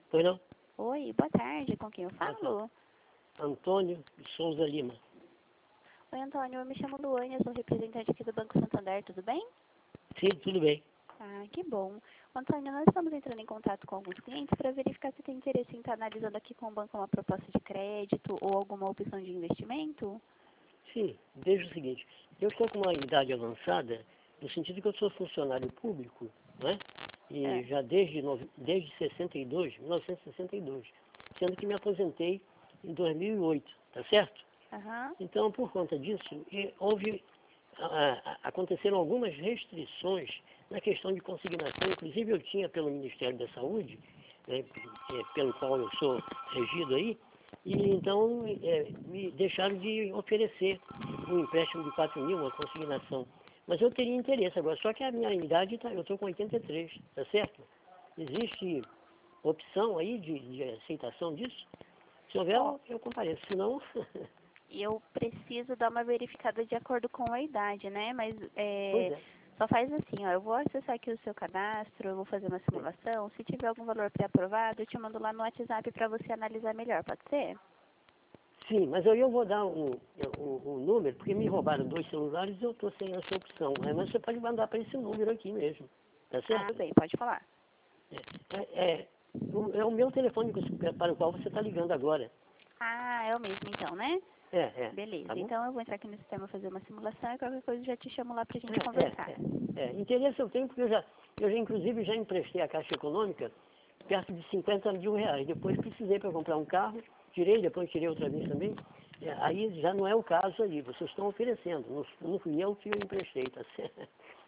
Pois não? Oi, boa tarde, com quem eu falo? Antônio de Souza Lima. Oi, Antônio, eu me chamo Luane, eu sou representante aqui do Banco Santander, tudo bem? Sim, tudo bem. Ah, que bom. Antônio, nós estamos entrando em contato com alguns clientes para verificar se tem interesse em estar analisando aqui com o banco uma proposta de crédito ou alguma opção de investimento. Sim, veja o seguinte, eu estou com uma idade avançada, no sentido que eu sou funcionário público, né? E É. já desde 62, 1962, sendo que me aposentei em 2008, tá certo? Aham. Então, por conta disso, aconteceram algumas restrições na questão de consignação, inclusive eu tinha pelo Ministério da Saúde, né, pelo qual eu sou regido aí, e então me deixaram de oferecer um empréstimo de 4 mil, uma consignação. Mas eu teria interesse agora, só que a minha idade, eu estou com 83, tá certo? Existe opção aí de aceitação disso? Se houver, Ó, eu compareço, se não... eu preciso dar uma verificada de acordo com a idade, né? Mas Pois é. só faz assim, ó, eu vou acessar aqui o seu cadastro, eu vou fazer uma É. simulação. Se tiver algum valor pré-aprovado, eu te mando lá no WhatsApp para você analisar melhor, pode ser? Sim, mas eu vou dar um número, porque me roubaram 2 celulares e eu estou sem essa opção. Mas você pode mandar para esse número aqui mesmo, tá Ah, certo? bem, pode falar. É o meu telefone para o qual você está ligando agora. Ah, é o mesmo então, né? Tá Beleza, bom? então eu vou entrar aqui no sistema fazer uma simulação e qualquer coisa eu já te chamo lá pra gente É, é, conversar. Interesse eu tenho porque eu já inclusive já emprestei à Caixa Econômica perto de 50 mil reais. Depois precisei para comprar um carro, depois tirei outra vez também. Aí já não é o caso aí, vocês estão oferecendo, não fui eu que eu emprestei, tá certo?